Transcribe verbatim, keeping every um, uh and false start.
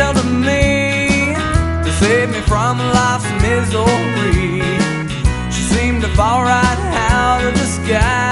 angel to me to save me from life's misery. She seemed to fall right out of the sky.